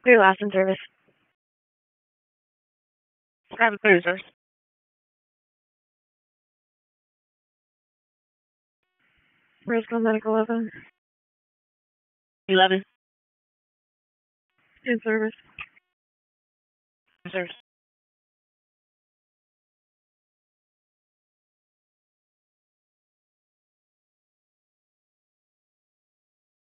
Your last in service. Private cruisers. Roseville Medical 11. 11. In service. Service.